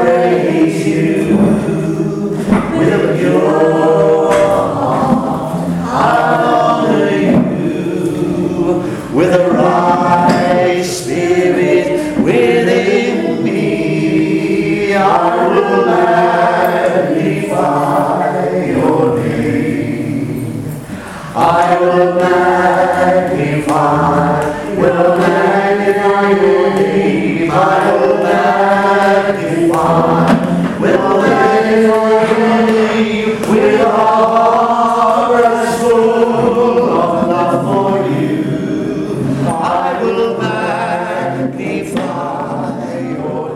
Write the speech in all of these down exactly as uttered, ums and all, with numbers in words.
praise you with a pure heart. I'll honor you with a right spirit within me. I will magnify your name. I will magnify, will magnify your name. I will magnify, will magnify your name with a heart that's full of love for you. I will magnify your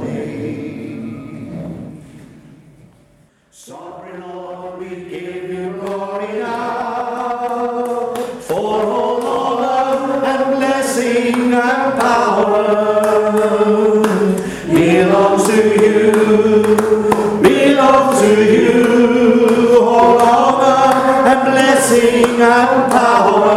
name. Sovereign Lord, we give you glory now, for all honor and blessing and power belongs to you, belongs to you. All honor and blessing and power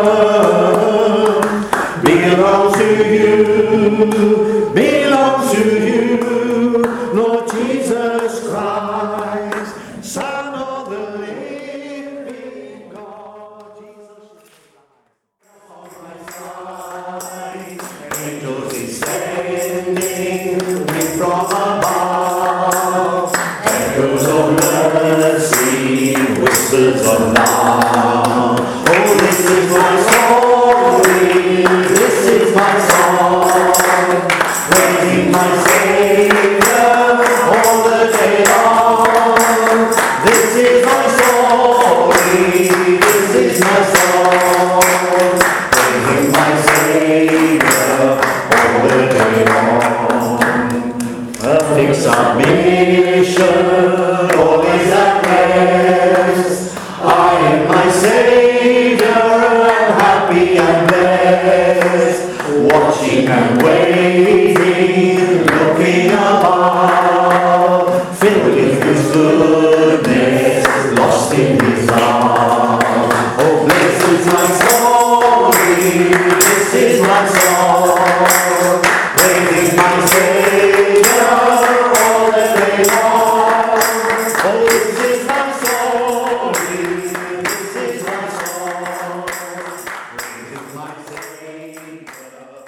belongs to you, belongs to you, Lord Jesus Christ, Son of the living God. Jesus on my side, angels descending from above, echoes of mercy, whispers of love. Oh, this is my story, this is my song, praising my Savior all the day long. This is my story, this is my song, praising my Savior all the day long. Perfect submission, all is at rest. I am my Savior, happy and blessed, watching and waiting, looking above, filled with His goodness, lost in His love. Oh, this is my story, this is my song, praising my Savior all the day long. Oh, this is my story, this is my song, praising my Savior.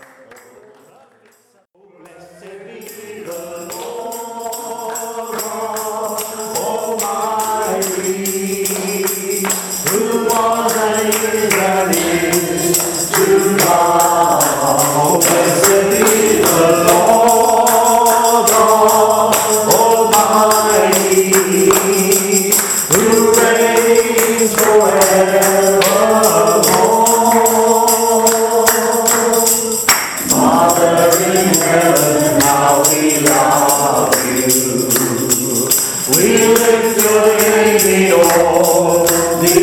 Oh, blessed be the Lord God Almighty, who was and is and is to come. Oh, blessed be the Lord God Almighty, who reigns forevermore. Father in heaven, how we love you. We lift your name in all the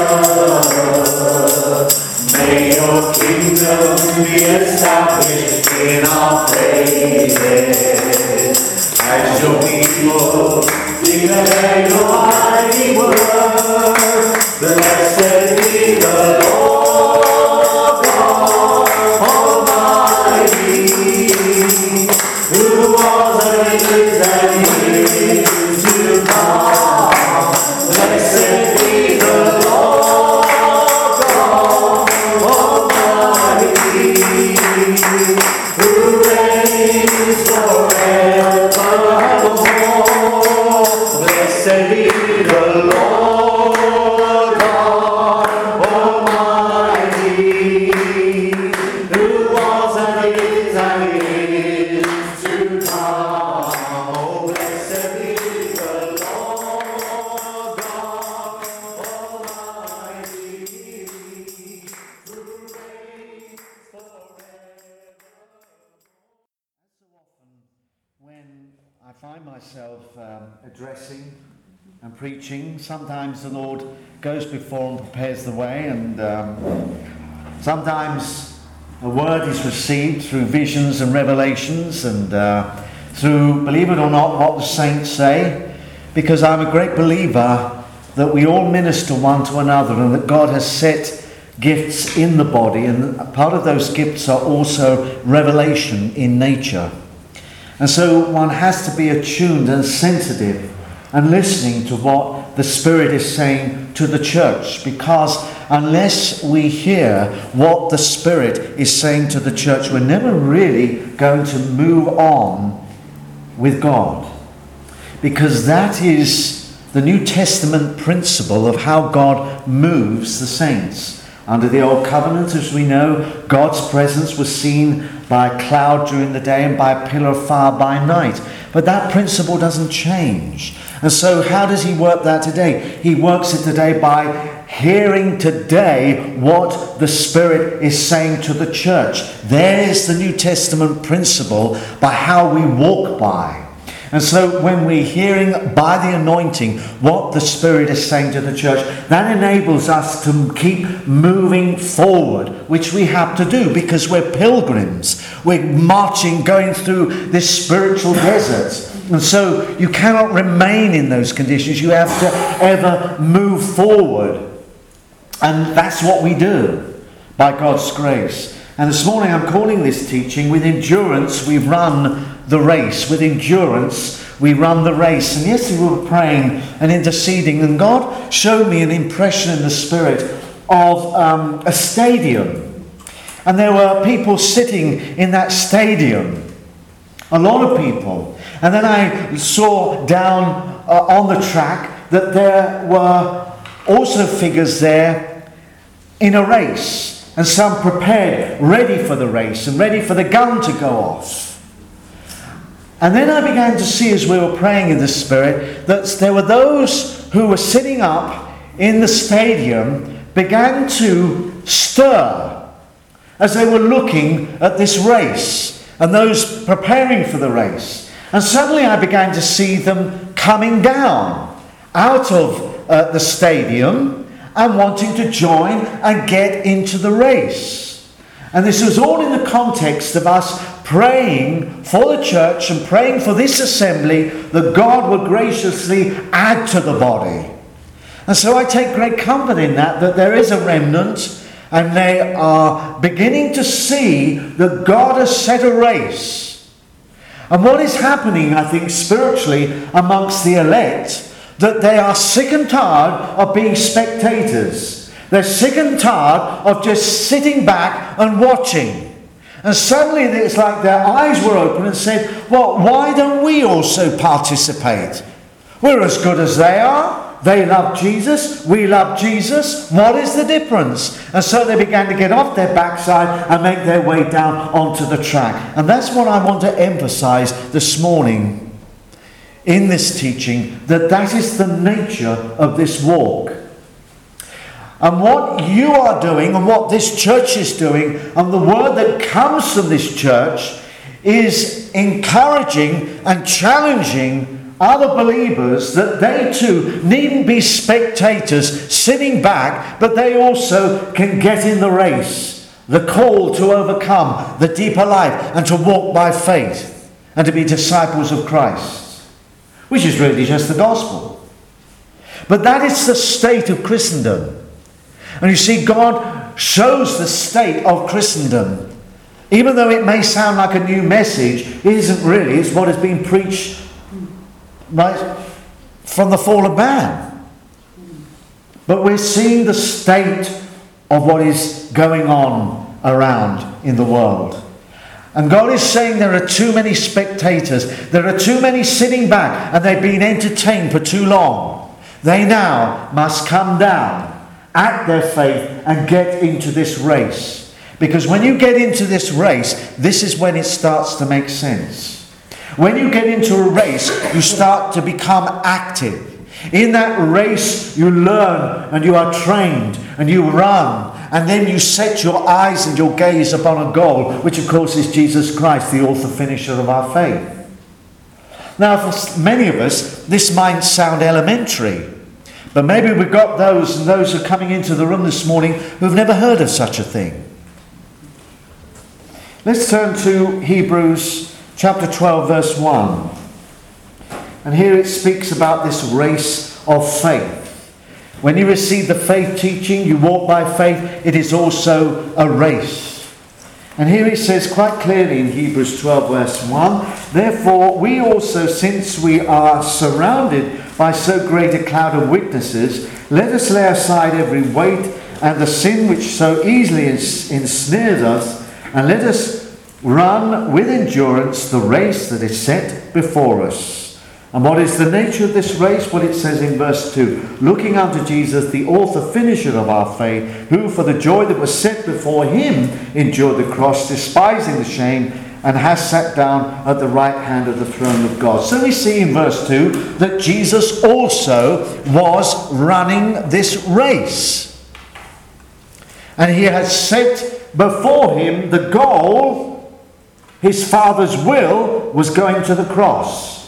earth. May your kingdom be established in our praises, as your people declare your mighty word. Blessed be the Lord God Almighty, who was and is and is to come. Blessed be the Lord God Almighty, who reigns forevermore. Blessed be the Lord God Almighty, who was and is and is to come. Oh, blessed be the Lord God Almighty, who reigns forever. So often when I find myself um, addressing and preaching, sometimes the Lord goes before and prepares the way, and um, sometimes a word is received through visions and revelations, and uh, through, believe it or not, what the saints say, because I'm a great believer that we all minister one to another, and that God has set gifts in the body, and part of those gifts are also revelation in nature. And so one has to be attuned and sensitive and listening to what the Spirit is saying to the church, because unless we hear what the Spirit is saying to the church, we're never really going to move on with God. Because that is the New Testament principle of how God moves the saints. Under the Old Covenant, as we know, God's presence was seen by a cloud during the day and by a pillar of fire by night. But that principle doesn't change. And so how does he work that today? He works it today by hearing today what the Spirit is saying to the church. There is the New Testament principle by how we walk by. And so when we're hearing by the anointing what the Spirit is saying to the church, that enables us to keep moving forward, which we have to do because we're pilgrims. We're marching, going through this spiritual desert. And so you cannot remain in those conditions. You have to ever move forward. And that's what we do by God's grace. And this morning I'm calling this teaching, with endurance we run the race. With endurance we run the race. And yesterday we were praying and interceding, and God showed me an impression in the Spirit of um, a stadium. And there were people sitting in that stadium. A lot of people. And then I saw down uh, on the track that there were also figures there in a race. And some prepared, ready for the race and ready for the gun to go off. And then I began to see, as we were praying in the Spirit, that there were those who were sitting up in the stadium, began to stir as they were looking at this race and those preparing for the race. And suddenly I began to see them coming down out of uh, the stadium and wanting to join and get into the race. And this was all in the context of us praying for the church and praying for this assembly that God would graciously add to the body. And so I take great comfort in that, that there is a remnant and they are beginning to see that God has set a race. And what is happening, I think, spiritually amongst the elect, that they are sick and tired of being spectators. They're sick and tired of just sitting back and watching. And suddenly it's like their eyes were open and said, well, why don't we also participate? We're as good as they are. They love Jesus. We love Jesus. What is the difference? And so they began to get off their backside and make their way down onto the track. And that's what I want to emphasize this morning in this teaching, that that is the nature of this walk. And what you are doing and what this church is doing and the word that comes from this church is encouraging and challenging other believers that they too needn't be spectators sitting back, but they also can get in the race. The call to overcome the deeper life and to walk by faith and to be disciples of Christ, which is really just the gospel. But that is the state of Christendom. And you see, God shows the state of Christendom. Even though it may sound like a new message, it isn't really. It's what has been preached right from the fall of man. But we're seeing the state of what is going on around in the world. And God is saying there are too many spectators. There are too many sitting back and they've been entertained for too long. They now must come down, act their faith and get into this race. Because when you get into this race, this is when it starts to make sense. When you get into a race, you start to become active. In that race, you learn and you are trained and you run. And then you set your eyes and your gaze upon a goal, which of course is Jesus Christ, the author finisher of our faith. Now, for many of us, this might sound elementary. But maybe we've got those and those who are coming into the room this morning who've never heard of such a thing. Let's turn to Hebrews chapter twelve, verse one. And here it speaks about this race of faith. When you receive the faith teaching, you walk by faith, it is also a race. And here he says quite clearly in Hebrews twelve verse one, therefore we also, since we are surrounded by so great a cloud of witnesses, let us lay aside every weight and the sin which so easily ensnares us, and let us run with endurance the race that is set before us. And what is the nature of this race? Well, it says in verse two, looking unto Jesus, the author finisher of our faith, who for the joy that was set before him endured the cross, despising the shame, and has sat down at the right hand of the throne of God. So we see in verse two that Jesus also was running this race. And he had set before him the goal. His Father's will was going to the cross.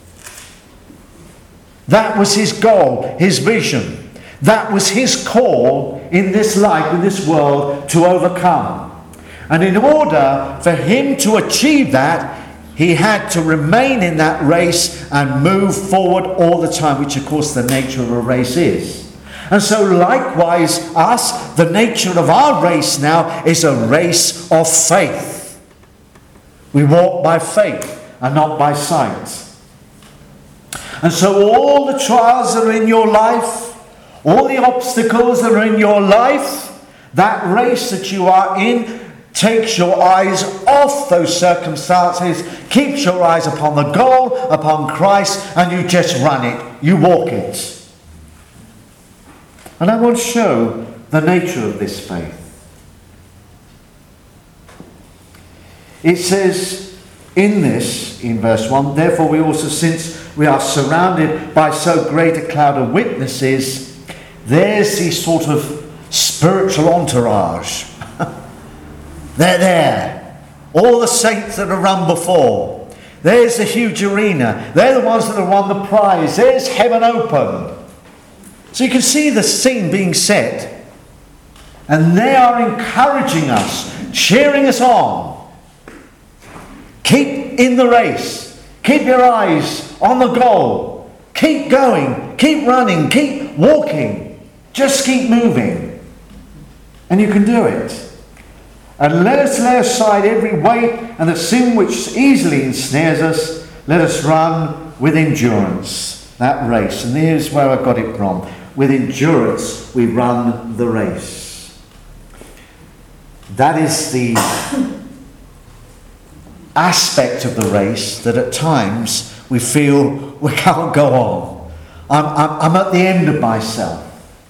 That was his goal, his vision. That was his call in this life, in this world, to overcome. And in order for him to achieve that, he had to remain in that race and move forward all the time, which of course the nature of a race is. And so likewise, us, the nature of our race now is a race of faith. We walk by faith and not by sight. And so all the trials that are in your life, all the obstacles that are in your life, that race that you are in takes your eyes off those circumstances, keeps your eyes upon the goal, upon Christ, and you just run it. You walk it. And I want to show the nature of this faith. It says in this, in verse one, therefore we also, since we are surrounded by so great a cloud of witnesses, there's this sort of spiritual entourage. They're there. All the saints that have run before. There's the huge arena. They're the ones that have won the prize. There's heaven open. So you can see the scene being set. And they are encouraging us, cheering us on. Keep in the race. Keep your eyes on the goal. Keep going. Keep running. Keep walking. Just keep moving. And you can do it. And let us lay aside every weight and the sin which easily ensnares us. Let us run with endurance that race. And here's where I got it from. With endurance we run the race. That is the aspect of the race that at times we feel we can't go on. I'm, I'm, I'm at the end of myself.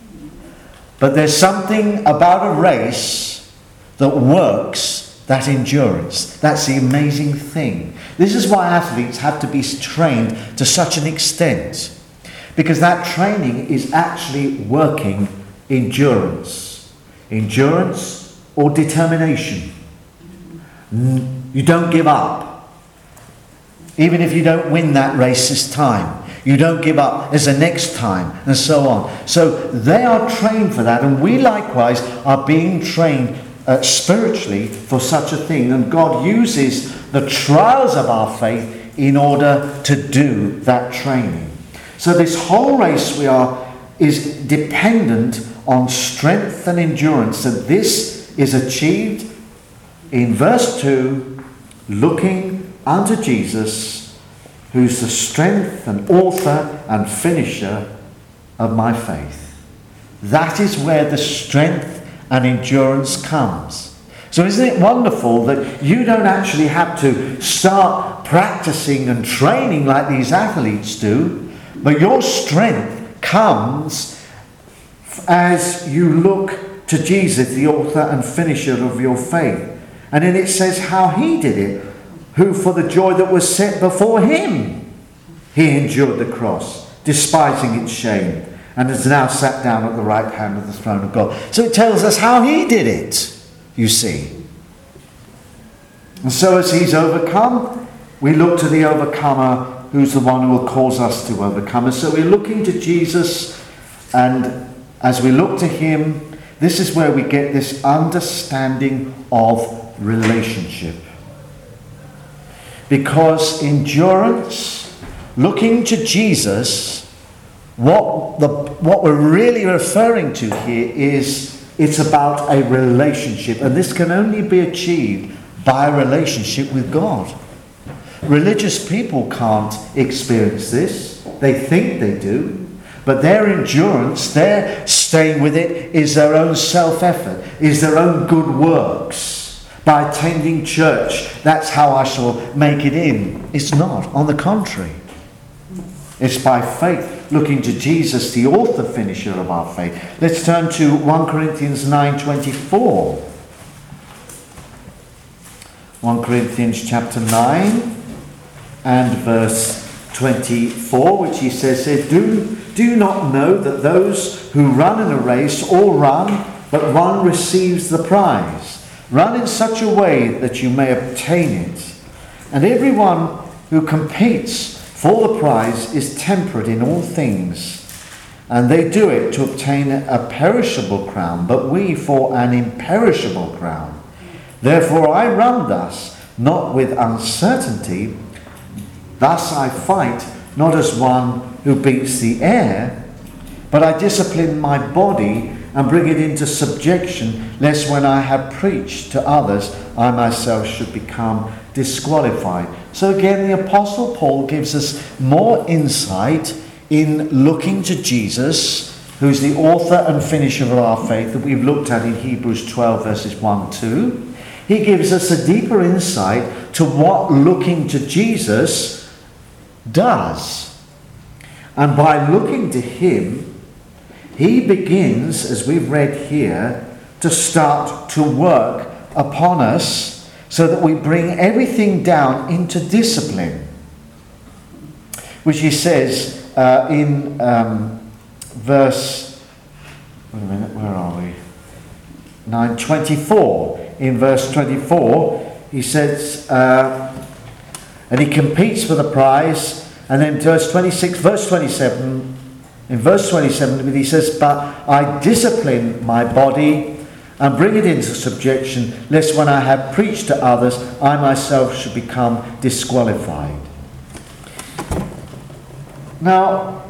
But there's something about a race that works that endurance. That's the amazing thing. This is why athletes have to be trained to such an extent. Because that training is actually working endurance. Endurance or determination. You don't give up. Even if you don't win that race this time. You don't give up. There's a next time, and so on. So they are trained for that, and we likewise are being trained uh, spiritually for such a thing. And God uses the trials of our faith in order to do that training. So this whole race we are is dependent on strength and endurance. And this is achieved in verse two, looking unto Jesus, who's the strength and author and finisher of my faith. That is where the strength and endurance comes. So isn't it wonderful that you don't actually have to start practicing and training like these athletes do, but your strength comes as you look to Jesus, the author and finisher of your faith. And then it says how he did it, who for the joy that was set before him, he endured the cross, despising its shame, and is now sat down at the right hand of the throne of God. So it tells us how he did it, you see. And so as he's overcome, we look to the overcomer, who's the one who will cause us to overcome. And so we're looking to Jesus, and as we look to him, this is where we get this understanding of relationship. Because endurance, looking to Jesus, what the what we're really referring to here is It's about a relationship, and this can only be achieved by a relationship with God. Religious people can't experience this. They think they do. But their endurance, their staying with it, is their own self-effort, is their own good works. By attending church, that's how I shall make it in. It's not. On the contrary. It's by faith, looking to Jesus, the author, finisher of our faith. Let's turn to First Corinthians nine twenty-four. First Corinthians chapter nine and verse twenty-four, which he says, do, do you not know that those who run in a race all run, but one receives the prize? Run in such a way that you may obtain it. And everyone who competes for the prize is temperate in all things. And they do it to obtain a perishable crown, but we for an imperishable crown. Therefore I run thus, not with uncertainty. Thus I fight, not as one who beats the air, but I discipline my body and bring it into subjection, lest when I have preached to others, I myself should become disqualified. So again, the Apostle Paul gives us more insight in looking to Jesus, who's the author and finisher of our faith, that we've looked at in Hebrews twelve, verses one to two. He gives us a deeper insight to what looking to Jesus does. And by looking to him, he begins, as we've read here, to start to work upon us so that we bring everything down into discipline. Which he says uh, in um, verse, wait a minute, where are we? nine twenty-four. In verse twenty-four, he says, uh, and he competes for the prize. And then verse twenty-six, verse twenty-seven, in verse twenty-seven, he says, but I discipline my body and bring it into subjection, lest when I have preached to others, I myself should become disqualified. Now,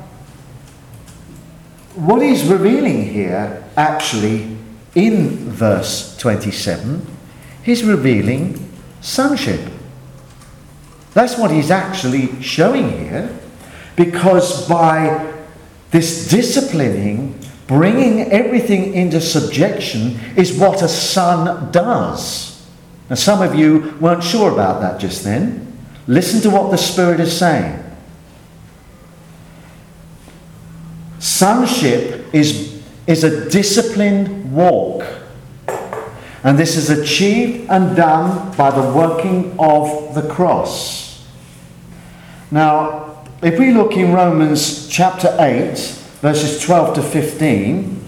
what he's revealing here, actually, in verse twenty-seven, he's revealing sonship. That's what he's actually showing here, because by this disciplining, bringing everything into subjection, is what a son does. Now, some of you weren't sure about that just then. Listen to what the Spirit is saying. Sonship is, is a disciplined walk. And this is achieved and done by the working of the cross. Now, if we look in Romans chapter eight, verses twelve to fifteen,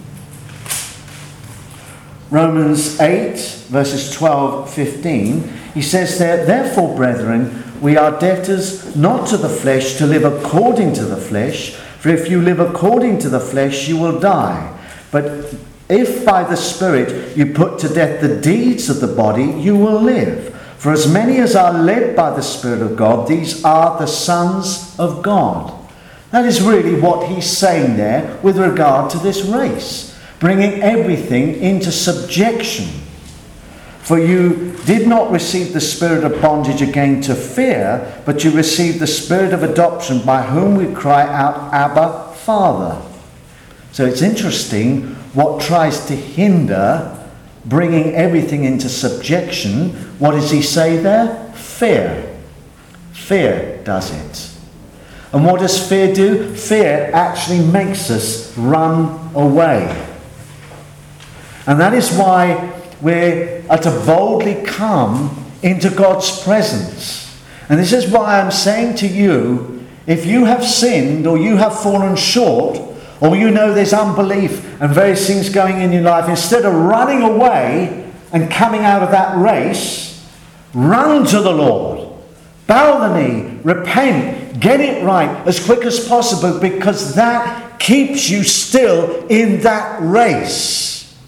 Romans eight, verses twelve, fifteen, he says there, therefore, brethren, we are debtors not to the flesh to live according to the flesh, for if you live according to the flesh, you will die. But if by the Spirit you put to death the deeds of the body, you will live. For as many as are led by the Spirit of God, these are the sons of God. That is really what he's saying there with regard to this race, bringing everything into subjection. For you did not receive the spirit of bondage again to fear, but you received the spirit of adoption, by whom we cry out, Abba, Father. So it's interesting what tries to hinder bringing everything into subjection. What does he say there? Fear. Fear does it. And what does fear do? Fear actually makes us run away. And that is why we are to boldly come into God's presence. And this is why I'm saying to you, if you have sinned or you have fallen short, or you know there's unbelief and various things going in your life, instead of running away and coming out of that race, run to the Lord. Bow the knee, repent, get it right as quick as possible, because that keeps you still in that race.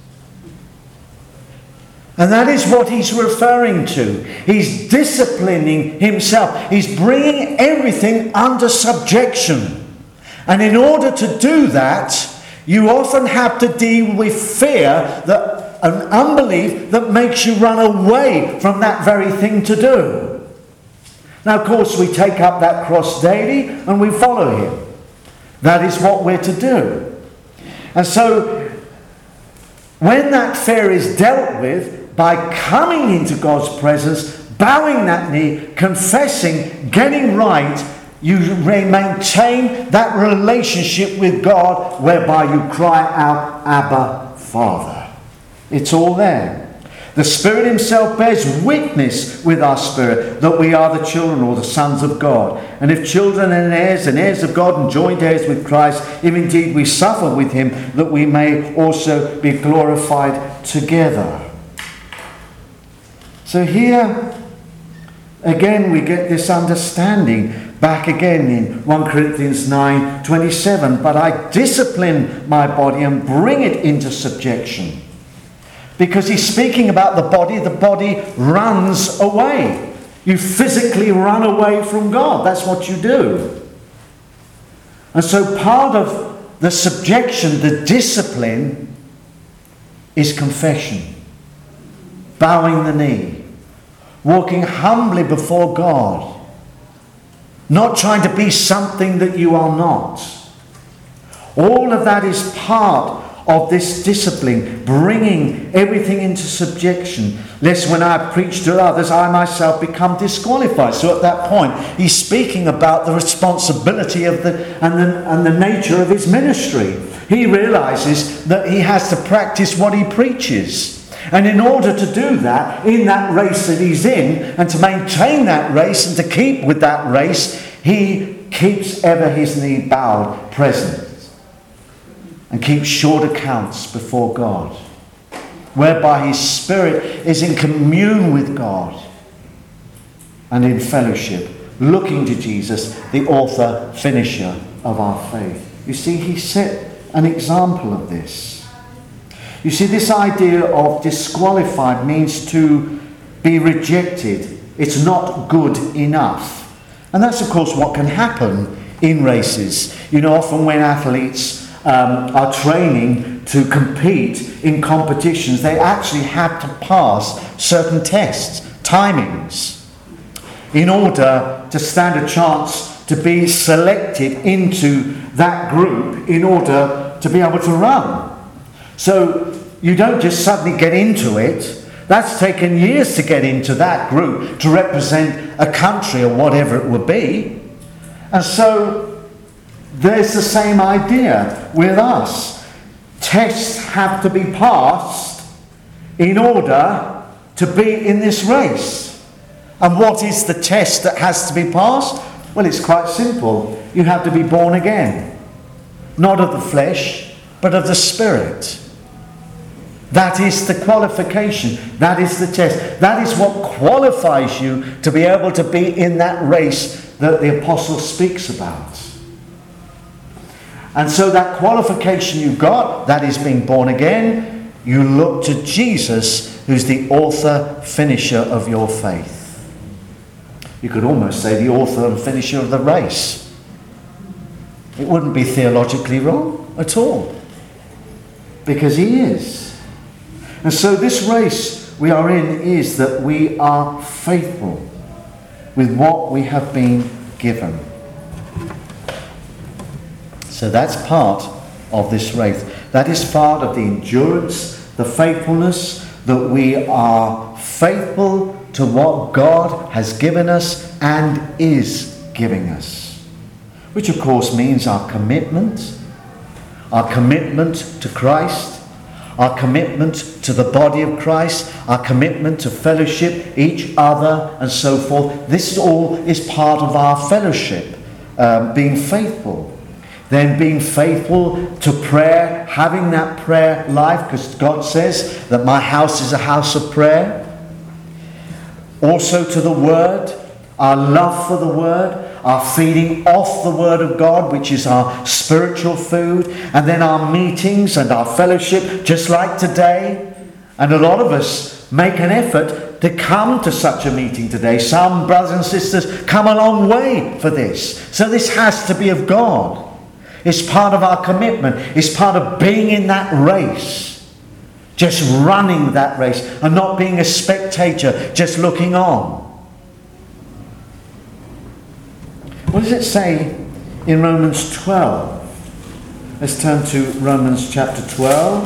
And that is what he's referring to. He's disciplining himself. He's bringing everything under subjection. And in order to do that, You often have to deal with fear, that an unbelief that makes you run away from that very thing to do. Now, of course, we take up that cross daily and we follow him. That is what we're to do. And so, when that fear is dealt with by coming into God's presence, bowing that knee, confessing, getting right, you maintain that relationship with God whereby you cry out, Abba, Father. It's all there. The Spirit himself bears witness with our spirit that we are the children or the sons of God. And if children and heirs and heirs of God and joint heirs with Christ, if indeed we suffer with him, that we may also be glorified together. So here, again, we get this understanding. Back again in First Corinthians nine twenty-seven. But I discipline my body and bring it into subjection. Because he's speaking about the body. The body runs away. You physically run away from God. That's what you do. And so part of the subjection, the discipline, is confession. Bowing the knee. Walking humbly before God. Not trying to be something that you are not. All of that is part of this discipline, bringing everything into subjection, lest when I preach to others, I myself become disqualified. So at that point, he's speaking about the responsibility of the and the, and the nature of his ministry. He realizes that he has to practice what he preaches. And in order to do that, in that race that he's in, and to maintain that race and to keep with that race, he keeps ever his knee bowed present and keeps short accounts before God, whereby his spirit is in commune with God and in fellowship, looking to Jesus, the author, finisher of our faith. You see, he set an example of this. You see, this idea of disqualified means to be rejected. It's not good enough. And that's, of course, what can happen in races. You know, often when athletes um, are training to compete in competitions, they actually have to pass certain tests, timings, in order to stand a chance to be selected into that group in order to be able to run. So you don't just suddenly get into it. That's taken years to get into that group to represent a country or whatever it would be. And so there's the same idea with us. Tests have to be passed in order to be in this race. And what is the test that has to be passed? Well, it's quite simple. You have to be born again. Not of the flesh, but of the Spirit. That is the qualification. That is the test. That is what qualifies you to be able to be in that race that the apostle speaks about. And so that qualification you got, that is being born again, you look to Jesus, who's the author, finisher of your faith. You could almost say the author and finisher of the race. It wouldn't be theologically wrong at all. Because he is. And so this race we are in is that we are faithful with what we have been given. So that's part of this race. That is part of the endurance, the faithfulness, that we are faithful to what God has given us and is giving us. Which of course means our commitment, our commitment to Christ, our commitment to the body of Christ, our commitment to fellowship, each other, and so forth. This all is part of our fellowship, um, being faithful. Then being faithful to prayer, having that prayer life, because God says that my house is a house of prayer. Also to the Word, our love for the Word, our feeding off the Word of God, which is our spiritual food, and then our meetings and our fellowship, just like today. And a lot of us make an effort to come to such a meeting today. Some brothers and sisters come a long way for this. So this has to be of God. It's part of our commitment. It's part of being in that race. Just running that race and not being a spectator, just looking on. What does it say in Romans twelve? Let's turn to Romans chapter twelve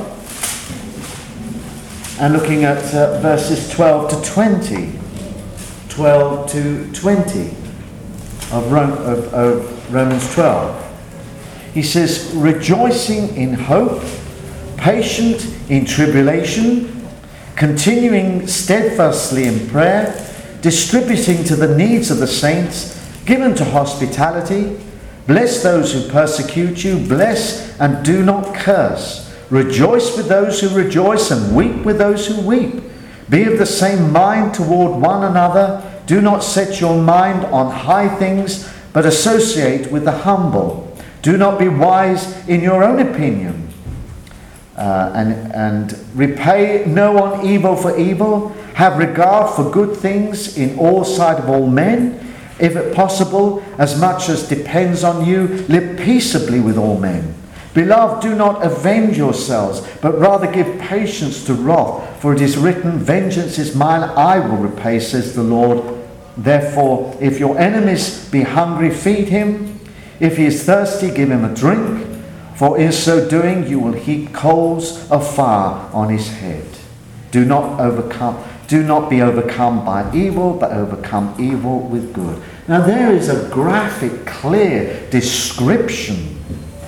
and looking at uh, verses twelve to twenty. twelve to twenty of, Rom- of, of Romans twelve. He says, rejoicing in hope, patient in tribulation, continuing steadfastly in prayer, distributing to the needs of the saints, given to hospitality. Bless those who persecute you, bless and do not curse. Rejoice with those who rejoice and weep with those who weep. Be of the same mind toward one another. Do not set your mind on high things, but associate with the humble. Do not be wise in your own opinion. Uh, and, and repay no one evil for evil. Have regard for good things in all sight of all men. If it possible, as much as depends on you, live peaceably with all men. Beloved, do not avenge yourselves, but rather give patience to wrath. For it is written, vengeance is mine, I will repay, says the Lord. Therefore, if your enemies be hungry, feed him. If he is thirsty, give him a drink. For in so doing, you will heap coals of fire on his head. Do not overcome, do not be overcome by evil, but overcome evil with good. Now there is a graphic, clear description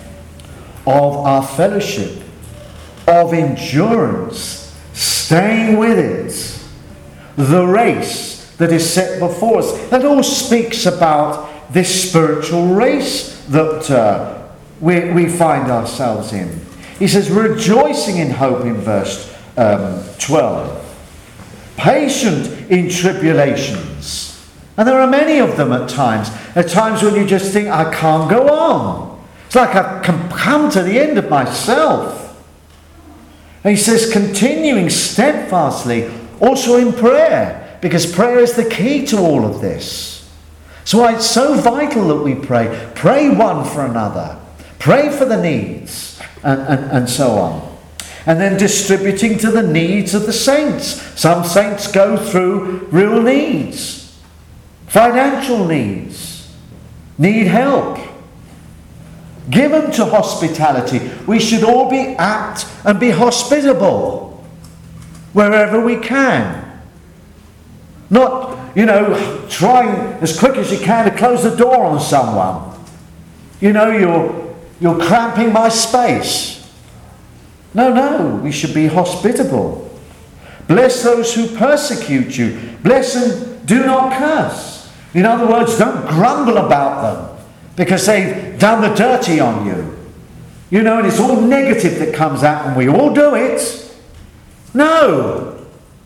of our fellowship, of endurance, staying with it, the race that is set before us. That all speaks about this spiritual race that uh, we, we find ourselves in. He says, rejoicing in hope in verse um, twelve. Patient in tribulations. And there are many of them at times. At times when you just think, I can't go on. It's like I've come to the end of myself. And he says, continuing steadfastly, also in prayer, because prayer is the key to all of this. So why it's so vital that we pray. Pray one for another. Pray for the needs, and, and, and so on. And then distributing to the needs of the saints. Some saints go through real needs, financial needs, need help. Given to hospitality. We should all be apt and be hospitable wherever we can. Not, you know, trying as quick as you can to close the door on someone. You know, you're, you're cramping my space. No, no, we should be hospitable. Bless those who persecute you. Bless and do not curse. In other words, don't grumble about them because they've done the dirty on you. You know, and it's all negative that comes out and we all do it. No.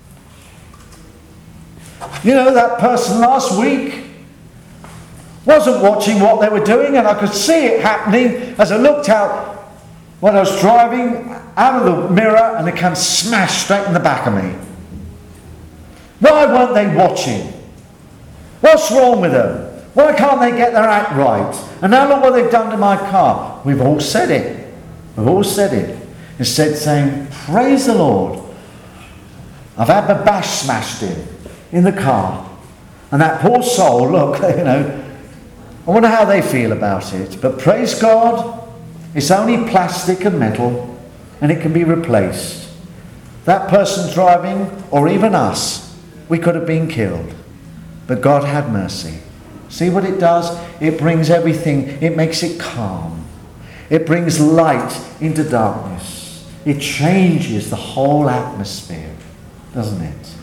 You know, that person last week wasn't watching what they were doing, and I could see it happening as I looked out when I was driving out of the mirror, and it came smash straight in the back of me. Why weren't they watching? What's wrong with them? Why can't they get their act right? And now look what they've done to my car. We've all said it. We've all said it. Instead saying, praise the Lord. I've had my bash smashed in, in the car. And that poor soul, look, you know, I wonder how they feel about it. But praise God, it's only plastic and metal, and it can be replaced. That person driving, or even us, we could have been killed. But God had mercy. See what it does? It brings everything, it makes it calm. It brings light into darkness. It changes the whole atmosphere, doesn't it?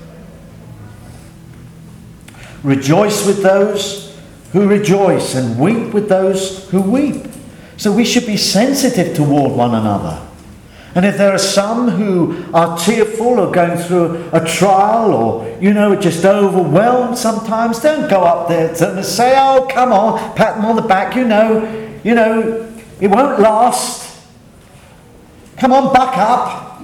Rejoice with those who rejoice and weep with those who weep. So we should be sensitive toward one another. And if there are some who are tearful or going through a trial or, you know, just overwhelmed sometimes, don't go up there to them and say, oh, come on, pat them on the back, you know, you know, it won't last. Come on, buck up.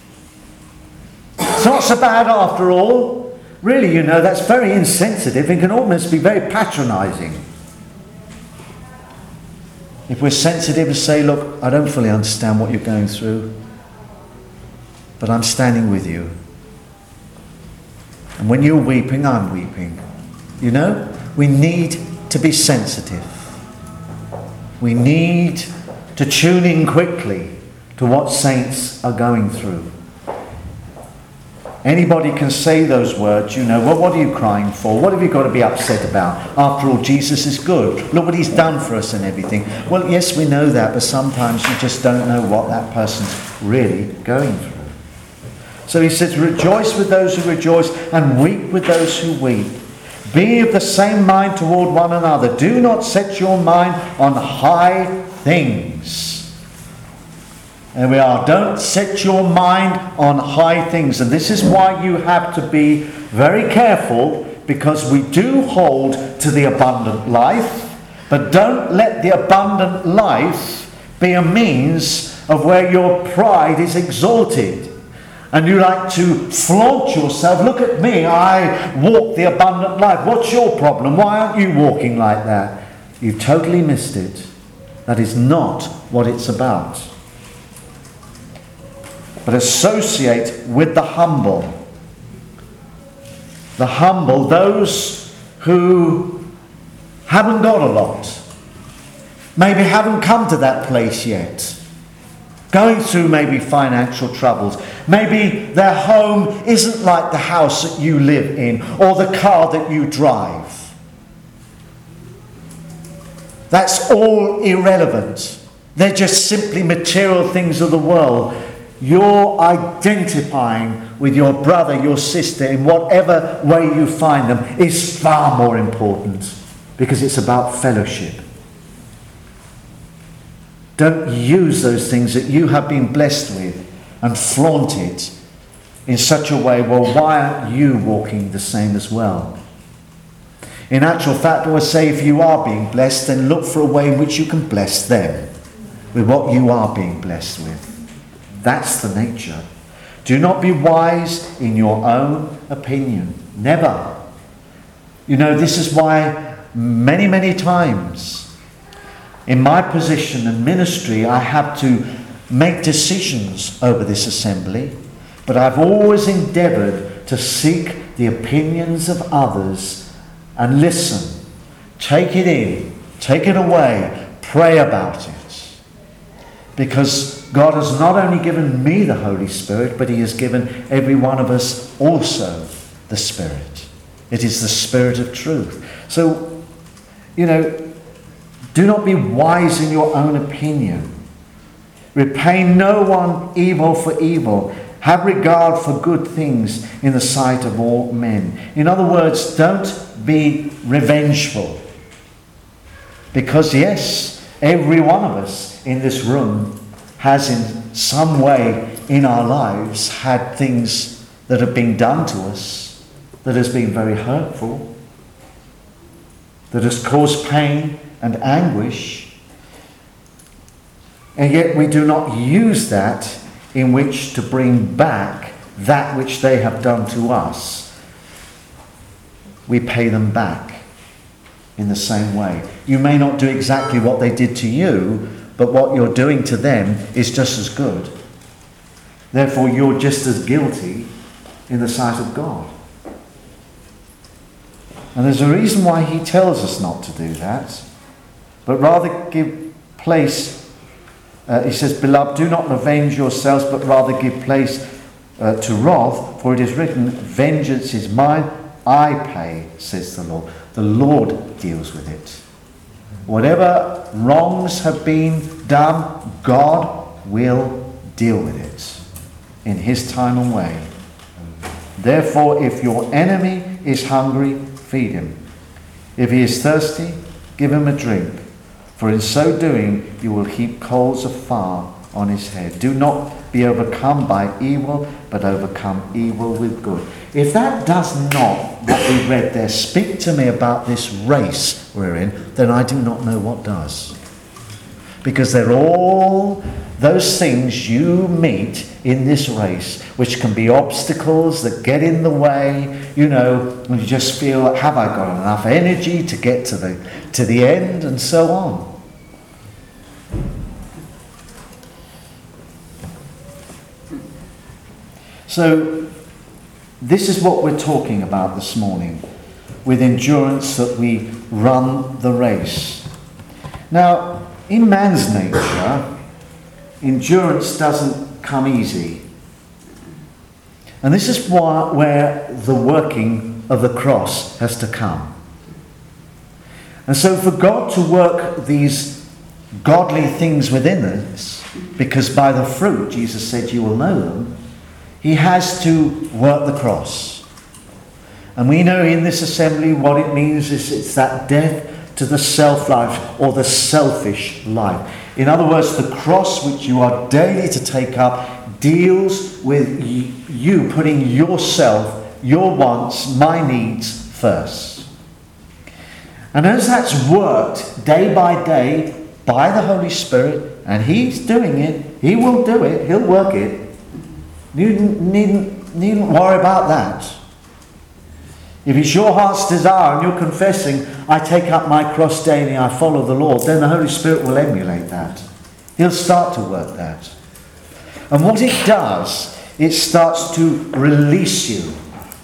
It's not so bad after all. Really, you know, that's very insensitive and can almost be very patronizing. If we're sensitive and say, look, I don't fully understand what you're going through, but I'm standing with you. And when you're weeping, I'm weeping. You know, we need to be sensitive. We need to tune in quickly to what saints are going through. Anybody can say those words, you know, well, what are you crying for? What have you got to be upset about? After all, Jesus is good. Look what he's done for us and everything. Well, yes, we know that, but sometimes you just don't know what that person's really going through. So he says, rejoice with those who rejoice and weep with those who weep. Be of the same mind toward one another. Do not set your mind on high things. There we are. Don't set your mind on high things. And this is why you have to be very careful, because we do hold to the abundant life, but don't let the abundant life be a means of where your pride is exalted. And you like to flaunt yourself. Look at me, I walk the abundant life. What's your problem? Why aren't you walking like that? You've totally missed it. That is not what it's about. But associate with the humble. The humble, those who haven't got a lot. Maybe haven't come to that place yet. Going through maybe financial troubles. Maybe their home isn't like the house that you live in or the car that you drive. That's all irrelevant. They're just simply material things of the world. You're identifying with your brother, your sister, in whatever way you find them, is far more important, because it's about fellowship. Don't use those things that you have been blessed with and flaunt it in such a way, well, why aren't you walking the same as well? In actual fact, I would say, if you are being blessed, then look for a way in which you can bless them with what you are being blessed with. That's the nature. Do not be wise in your own opinion. Never. You know, this is why many, many times in my position and ministry, I have to make decisions over this assembly, but I've always endeavoured to seek the opinions of others and listen. Take it in. Take it away. Pray about it. Because God has not only given me the Holy Spirit, but he has given every one of us also the Spirit. It is the Spirit of truth. So, you know, do not be wise in your own opinion. Repay no one evil for evil. Have regard for good things in the sight of all men. In other words, don't be revengeful. Because yes, every one of us in this room has in some way in our lives had things that have been done to us that has been very hurtful, that has caused pain and anguish, and yet we do not use that in which to bring back that which they have done to us. We pay them back in the same way. You may not do exactly what they did to you, but what you're doing to them is just as good. Therefore, you're just as guilty in the sight of God. And there's a reason why he tells us not to do that, but rather give place. Uh, he says, beloved, do not revenge yourselves, but rather give place uh, to wrath, for it is written, vengeance is mine, I pay, says the Lord. The Lord deals with it. Whatever wrongs have been done, God will deal with it in his time and way. Therefore, if your enemy is hungry, feed him. If he is thirsty, give him a drink. For in so doing, you will heap coals of fire on his head. Do not be overcome by evil, but overcome evil with good. If that does not, what we read there, speak to me about this race we're in, then I do not know what does. Because they're all those things you meet in this race, which can be obstacles that get in the way, you know, and you just feel, have I got enough energy to get to the to the end, and so on. So this is what we're talking about this morning, with endurance that we run the race. Now, in man's nature, endurance doesn't come easy. And this is why, where the working of the cross has to come. And so for God to work these godly things within us, because by the fruit, Jesus said, you will know them, he has to work the cross. And we know in this assembly what it means is it's that death to the self-life or the selfish life. In other words, the cross which you are daily to take up deals with you putting yourself, your wants, my needs first. And as that's worked day by day by the Holy Spirit, and he's doing it, he will do it, he'll work it. You needn't, needn't worry about that. If it's your heart's desire and you're confessing, I take up my cross daily, I follow the Lord, then the Holy Spirit will emulate that. He'll start to work that. And what it does, it starts to release you.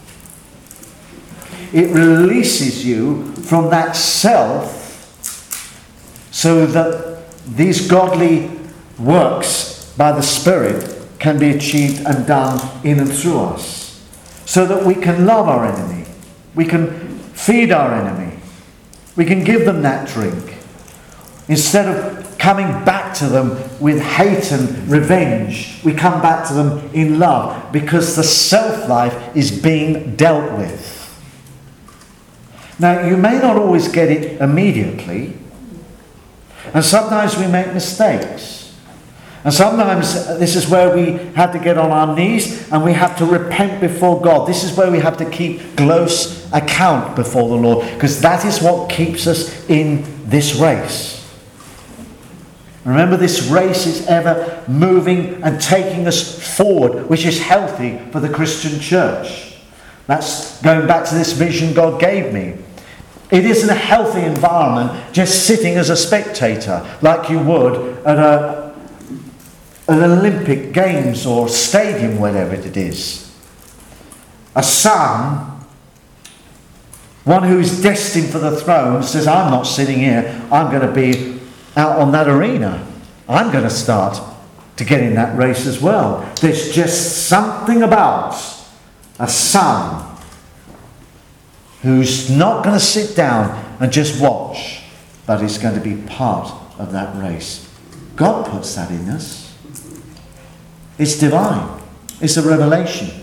It releases you from that self so that these godly works by the Spirit can be achieved and done in and through us. So that we can love our enemy. We can feed our enemy. We can give them that drink. Instead of coming back to them with hate and revenge, we come back to them in love because the self-life is being dealt with. Now, you may not always get it immediately, and sometimes we make mistakes. And sometimes this is where we have to get on our knees and we have to repent before God. This is where we have to keep close account before the Lord, because that is what keeps us in this race. Remember, this race is ever moving and taking us forward, which is healthy for the Christian church. That's going back to this vision God gave me. It isn't a healthy environment just sitting as a spectator like you would at a an Olympic Games or stadium, whatever it is. A son, one who is destined for the throne, says, I'm not sitting here, I'm going to be out on that arena. I'm going to start to get in that race as well. There's just something about a son who's not going to sit down and just watch, but is going to be part of that race. God puts that in us. It's divine. It's a revelation.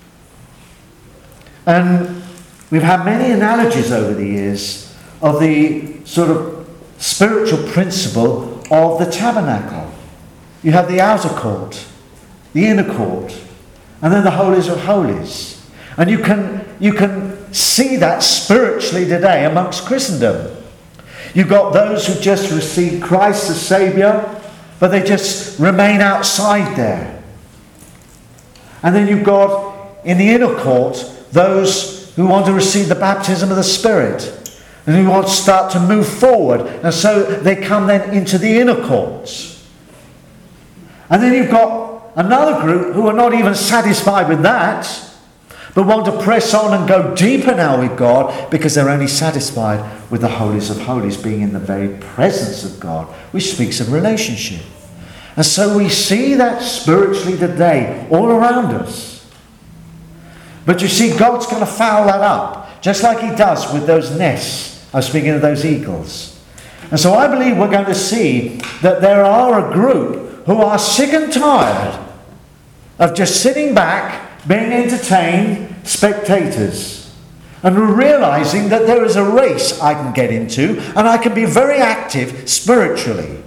And we've had many analogies over the years of the sort of spiritual principle of the tabernacle. You have the outer court, the inner court, and then the holies of holies. And you can, you can see that spiritually today amongst Christendom. You've got those who just receive Christ as Saviour, but they just remain outside there. And then you've got, in the inner court, those who want to receive the baptism of the Spirit and who want to start to move forward. And so they come then into the inner courts. And then you've got another group who are not even satisfied with that, but want to press on and go deeper now with God because they're only satisfied with the holies of holies, being in the very presence of God, which speaks of relationship. And so we see that spiritually today all around us. But you see, God's going to foul that up, just like he does with those nests. I was speaking of those eagles. And so I believe we're going to see that there are a group who are sick and tired of just sitting back, being entertained, spectators, and realizing that there is a race I can get into and I can be very active spiritually.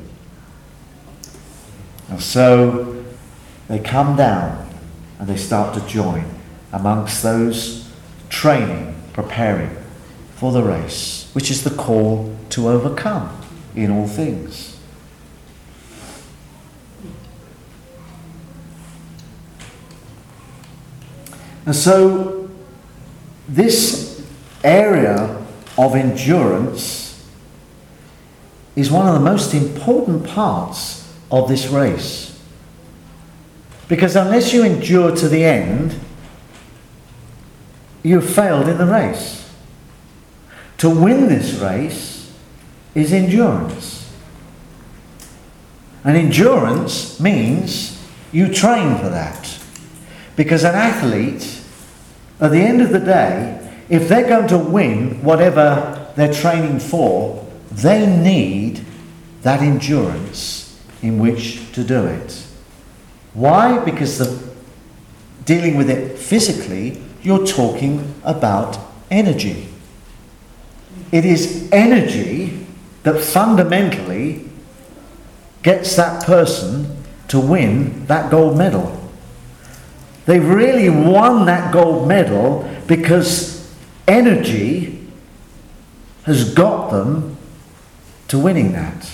And so they come down and they start to join amongst those training, preparing for the race, which is the call to overcome in all things. And so this area of endurance is one of the most important parts of this race. Because unless you endure to the end, you've failed in the race. To win this race is endurance. And endurance means you train for that. Because an athlete, at the end of the day, if they're going to win whatever they're training for, they need that endurance in which to do it. Why? Because the, dealing with it physically, you're talking about energy. It is energy that fundamentally gets that person to win that gold medal. They've really won that gold medal because energy has got them to winning that.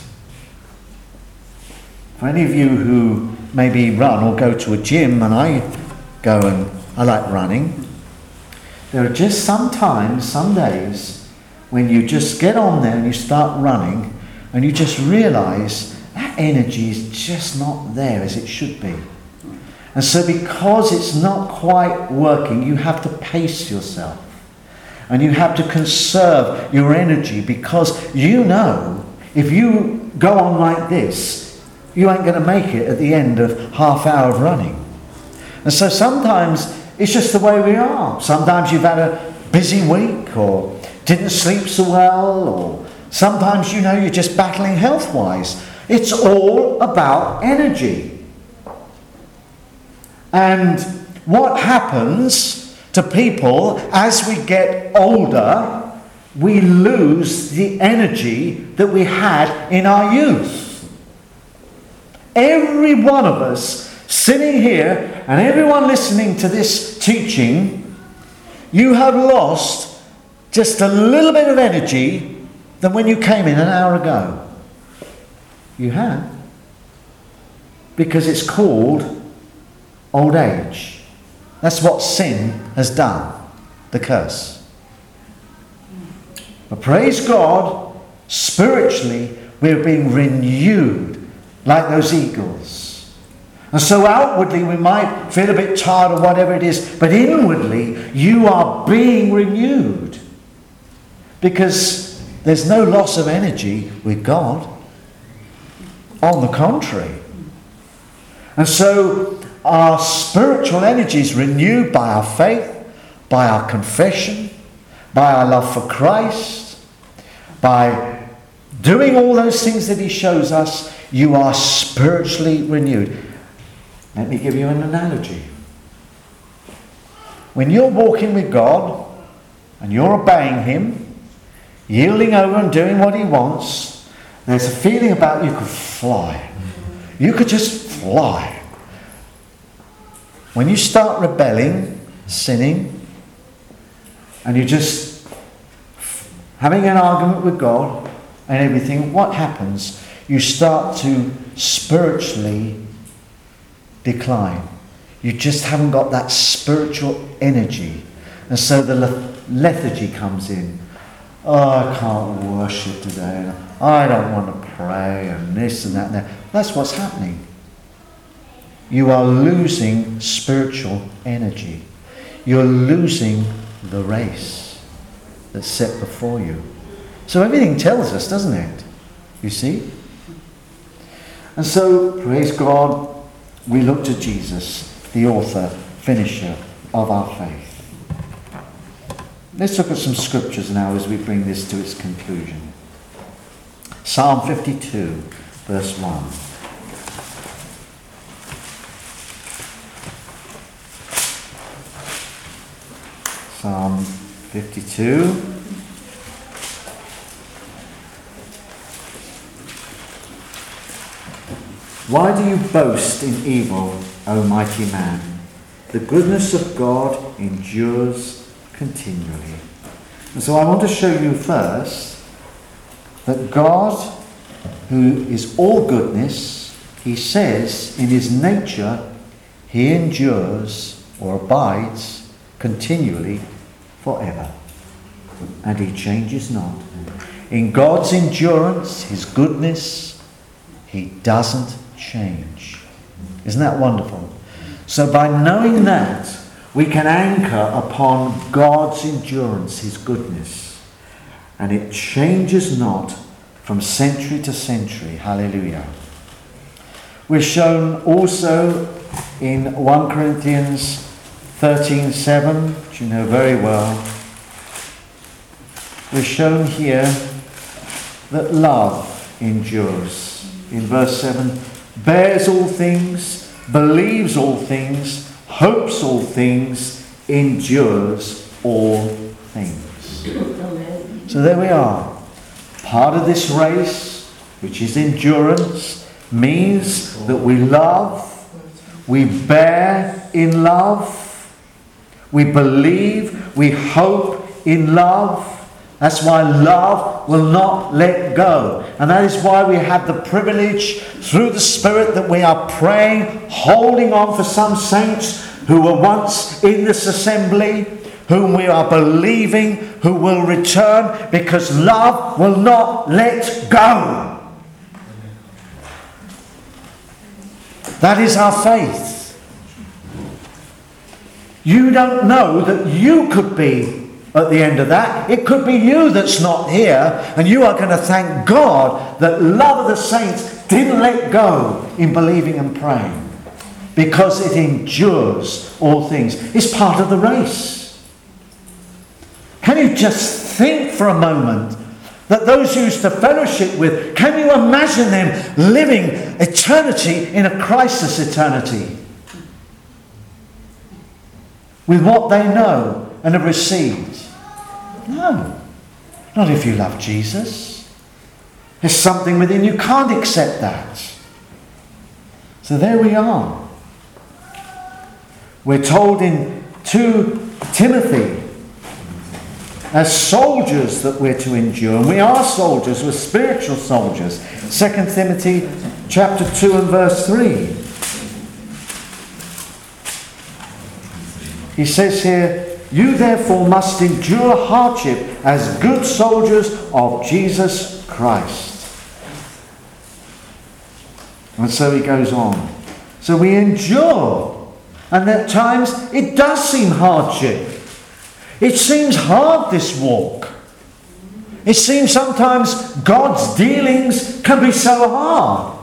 For any of you who maybe run or go to a gym, and I go and I like running, there are just some times, some days, when you just get on there and you start running and you just realise that energy is just not there as it should be. And so because it's not quite working, you have to pace yourself. And you have to conserve your energy, because you know if you go on like this, you ain't going to make it at the end of half hour of running. And so sometimes it's just the way we are. Sometimes you've had a busy week or didn't sleep so well, or sometimes, you know, you're just battling health-wise. It's all about energy. And what happens to people as we get older, we lose the energy that we had in our youth. Every one of us sitting here and everyone listening to this teaching, you have lost just a little bit of energy than when you came in an hour ago. You have. Because it's called old age. That's what sin has done, the curse. But praise God, spiritually we're being renewed like those eagles. And so outwardly we might feel a bit tired or whatever it is, but inwardly you are being renewed. Because there's no loss of energy with God. On the contrary. And so our spiritual energy is renewed by our faith, by our confession, by our love for Christ, by doing all those things that he shows us. You are spiritually renewed. Let me give you an analogy. When you're walking with God and you're obeying him, yielding over and doing what he wants, there's a feeling about you could fly. You could just fly. When you start rebelling, sinning, and you're just having an argument with God and everything, what happens? You start to spiritually decline. You just haven't got that spiritual energy. And so the lethargy comes in. Oh, I can't worship today. I don't want to pray, and this and that and that. That's what's happening. You are losing spiritual energy. You're losing the race that's set before you. So everything tells us, doesn't it? You see? And so, praise God, we look to Jesus, the author, finisher of our faith. Let's look at some scriptures now as we bring this to its conclusion. Psalm fifty-two, verse one. Psalm fifty-two. Why do you boast in evil, O mighty man? The goodness of God endures continually. And so I want to show you first that God, who is all goodness, he says in his nature, he endures or abides continually forever. And he changes not. In God's endurance, his goodness, he doesn't change. Isn't that wonderful? So by knowing that, we can anchor upon God's endurance, his goodness. And it changes not from century to century. Hallelujah. We're shown also in First Corinthians thirteen seven, which you know very well. We're shown here that love endures. In verse seven, bears all things, believes all things, hopes all things, endures all things. Amen. So there we are. Part of this race, which is endurance, means that we love, we bear in love, we believe, we hope in love. That's why love will not let go. And that is why we have the privilege through the Spirit that we are praying, holding on for some saints who were once in this assembly, whom we are believing, who will return, because love will not let go. That is our faith. You don't know that you could be at the end of that. It could be you that's not here, and you are going to thank God that love of the saints didn't let go in believing and praying, because it endures all things. It's part of the race. Can you just think for a moment that those you used to fellowship with, can you imagine them living eternity in a crisis eternity with what they know and have received? No. Not if you love Jesus. There's something within you can't accept that. So there we are. We're told in Second Timothy, as soldiers that we're to endure. And we are soldiers, we're spiritual soldiers. Second Timothy chapter two and verse three. He says here, you therefore must endure hardship as good soldiers of Jesus Christ. And so he goes on. So we endure. And at times it does seem hardship. It seems hard, this walk. It seems sometimes God's dealings can be so hard.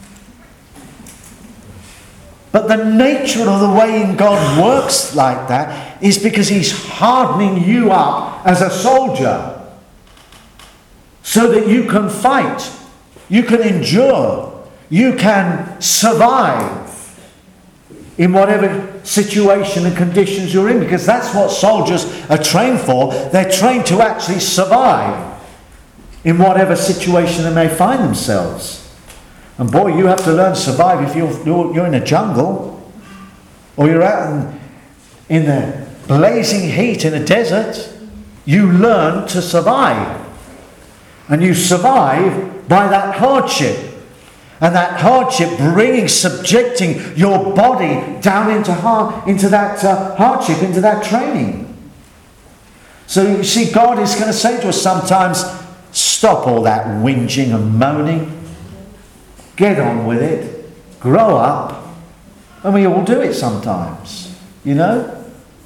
But the nature of the way in God works like that is because he's hardening you up as a soldier so that you can fight, you can endure, you can survive in whatever situation and conditions you're in, because that's what soldiers are trained for. They're trained to actually survive in whatever situation they may find themselves. And boy, you have to learn to survive if you're, you're, you're in a jungle, or you're out in, in the blazing heat in a desert. You learn to survive. And you survive by that hardship. And that hardship bringing, subjecting your body down into, hard, into that uh, hardship, into that training. So you see, God is going to say to us sometimes, stop all that whinging and moaning. Get on with it. Grow up. And we all do it sometimes. You know?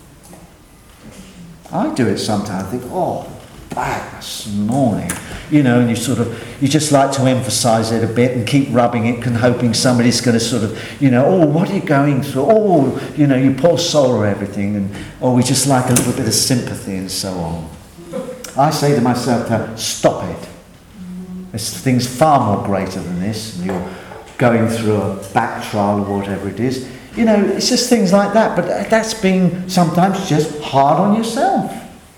I do it sometimes. I think, oh, back this morning. You know, and you sort of, you just like to emphasise it a bit and keep rubbing it and hoping somebody's going to sort of, you know, oh, what are you going through? Oh, you know, you poor soul or everything. And, oh, we just like a little bit of sympathy and so on. I say to myself, uh, stop it. There's things far more greater than this. And you're going through a back trial or whatever it is. You know, it's just things like that. But that's being sometimes just hard on yourself.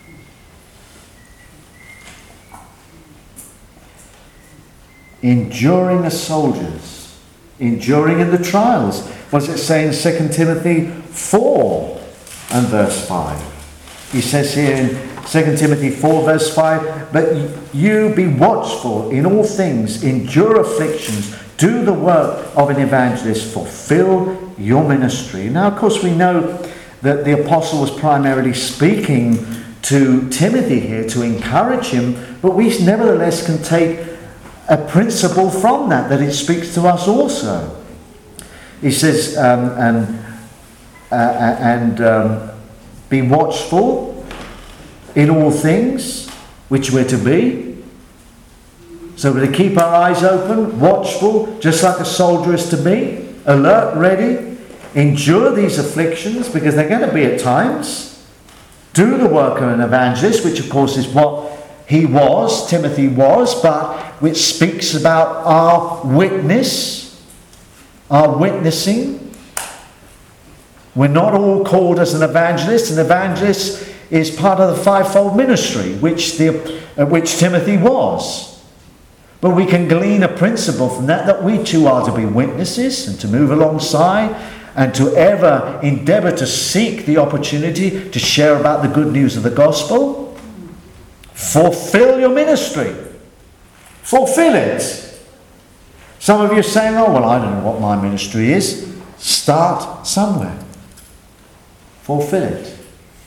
Enduring as soldiers, enduring in the trials. What does it say in Second Timothy four and verse five? He says here in Second Timothy four verse five, but you be watchful in all things, endure afflictions, do the work of an evangelist, fulfill your ministry. Now, of course, we know that the apostle was primarily speaking to Timothy here to encourage him, but we nevertheless can take a principle from that, that it speaks to us also. He says, um, and uh, and um, be watchful in all things, which we're to be. So we're to keep our eyes open, watchful, just like a soldier is to be, alert, ready, endure these afflictions, because they're going to be at times. Do the work of an evangelist, which of course is what he was, Timothy was, but which speaks about our witness, our witnessing. We're not all called as an evangelist. An evangelist is part of the fivefold ministry, which, the, uh, which Timothy was. But we can glean a principle from that, that we too are to be witnesses and to move alongside and to ever endeavour to seek the opportunity to share about the good news of the gospel. Fulfill your ministry. Fulfill it. Some of you are saying, oh, well, I don't know what my ministry is. Start somewhere. Fulfill it.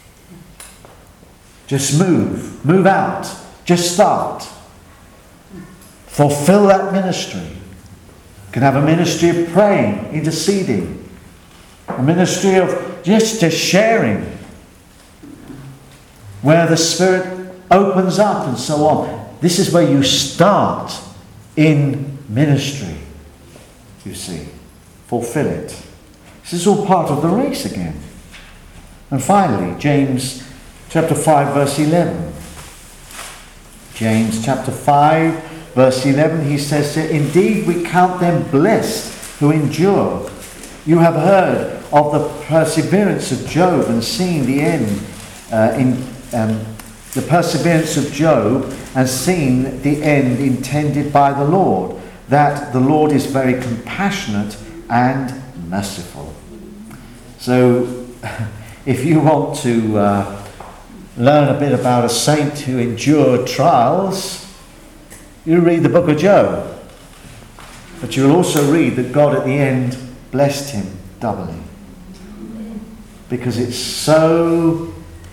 Just move. Move out. Just start. Fulfill that ministry. You can have a ministry of praying, interceding. A ministry of just, just sharing. Where the Spirit opens up and so on. This is where you start in ministry. You see. Fulfill it. This is all part of the race again. And finally, James chapter five verse eleven. James chapter five verse eleven, he says, indeed we count them blessed who endure. You have heard of the perseverance of Job and seen the end uh, in um, the perseverance of Job and seen the end intended by the Lord, that the Lord is very compassionate and merciful. So if you want to uh, learn a bit about a saint who endured trials, you read the book of Job. But you'll also read that God at the end blessed him doubly. Because it's so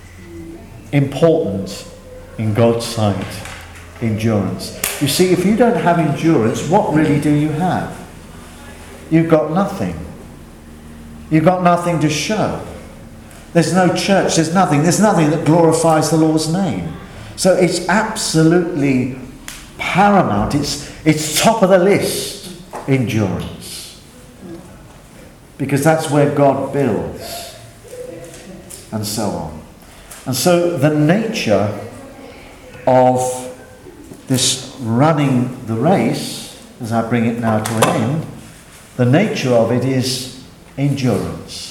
important in God's sight, endurance. You see, if you don't have endurance, what really do you have? You've got nothing. You've got nothing to show. There's no church, there's nothing. There's nothing that glorifies the Lord's name. So it's absolutely paramount. It's, it's top of the list, endurance. Because that's where God builds. And so on. And so the nature of this running the race, as I bring it now to an end, the nature of it is endurance.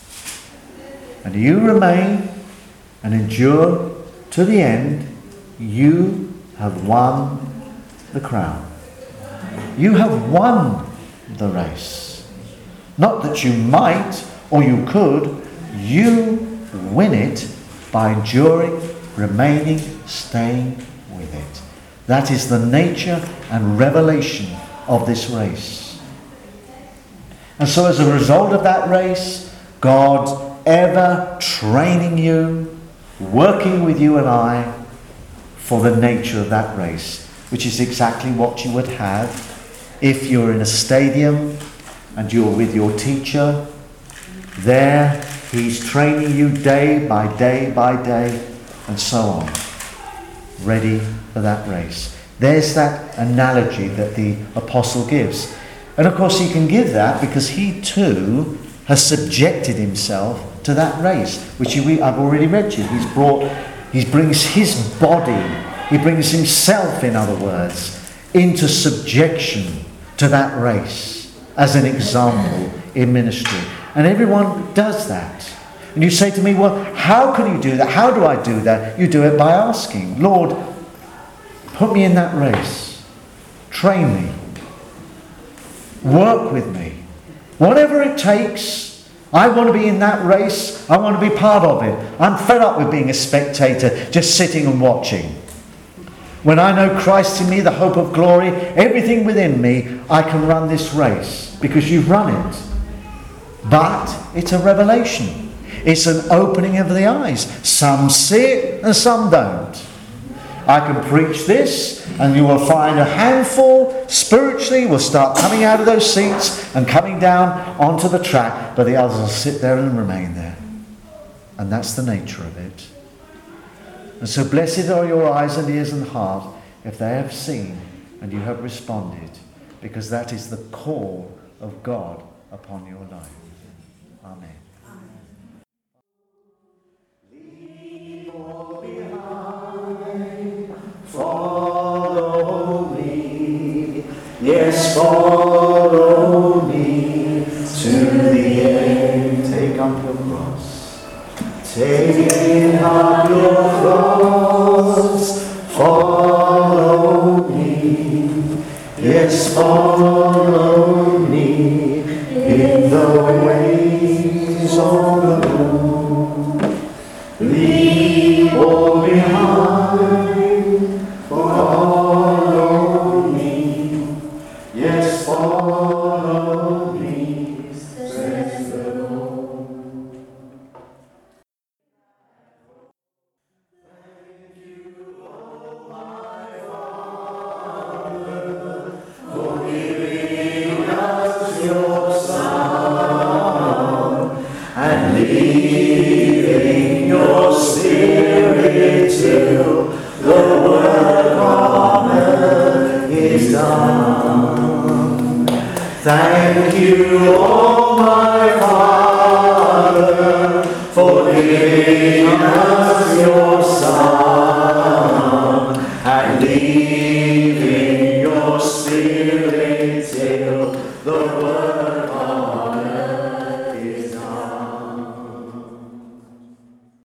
And you remain and endure to the end, you have won the crown. You have won the race. Not that you might or you could, you win it by enduring, remaining, staying with it. That is the nature and revelation of this race. And so as a result of that race, God ever training you, working with you and I for the nature of that race, which is exactly what you would have if you're in a stadium and you're with your teacher. There, he's training you day by day by day and so on, ready for that race. There's that analogy that the apostle gives. And of course he can give that because he too has subjected himself to that race, which he, I've already read to you. He's brought, he brings his body, he brings himself, in other words, into subjection to that race as an example in ministry. And everyone does that. And you say to me, well, how can you do that? How do I do that? You do it by asking, Lord, put me in that race. Train me. Work with me. Whatever it takes, I want to be in that race. I want to be part of it. I'm fed up with being a spectator, just sitting and watching. When I know Christ in me, the hope of glory, everything within me, I can run this race because you've run it. But it's a revelation. It's an opening of the eyes. Some see it and some don't. I can preach this and you will find a handful spiritually will start coming out of those seats and coming down onto the track, but the others will sit there and remain there. And that's the nature of it. And so blessed are your eyes and ears and heart if they have seen and you have responded, because that is the call of God upon your life. Amen. Follow me, yes, follow me to the end. Take up your cross. Take up your cross, follow me, yes, follow me in the ways of the Lord. Leave all behind, follow me, yes, follow me, says the Lord. Thank you, oh my Father, for giving us your Son and leaving your Spirit till the work on earth is done. Thank you, oh my Father, for giving us your Son